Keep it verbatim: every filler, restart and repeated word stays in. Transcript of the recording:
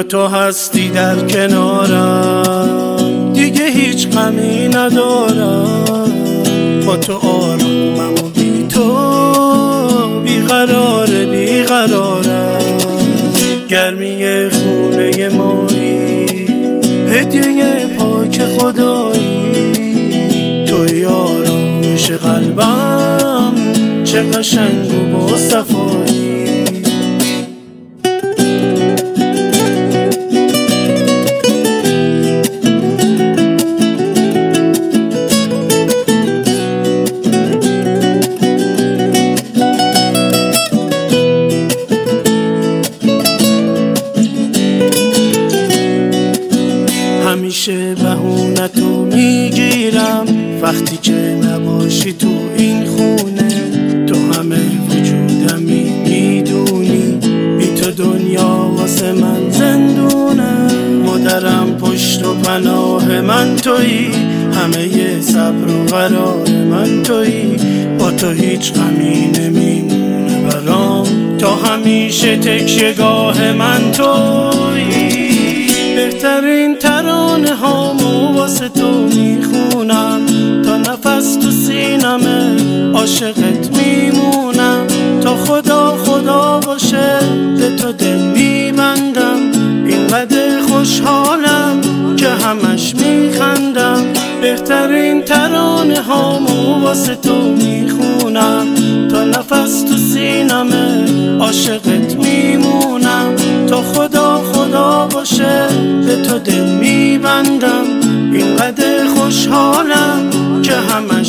تا تو هستی در کنارم دیگه هیچ غمی ندارم. با تو آرامم و بی تو بیقراره بیقرارم. گرمی خونه مایی هدیه پاک خدایی، توی آرامش قلبم چه قشنگ و با صفایی. همیشه بهونتو میگیرم وقتی که نباشی تو این خونه. تو همه وجودمی میدونی، بی تو دنیا واسه من زندونه. مادرم پشت و پناه من تویی، همه صبر و قرار من تویی. با تو هیچ غمی نمیمونه برام، تا همیشه تکیه‌گاه من تویی. بهترین ترانه هامو واسه تو میخونم، تا نفس تو سینمه عاشقت میمونم. تا خدا خدا باشه به تو دل میبندم، اینقدر خوشحالم که همش میخندم. بهترین ترانه هامو واسه تو میخونم، تا نفس تو سینمه عاشقت میمونم. تا خدا خدا باشه به تو دل میبندم، اینقدر خوشحالم که همه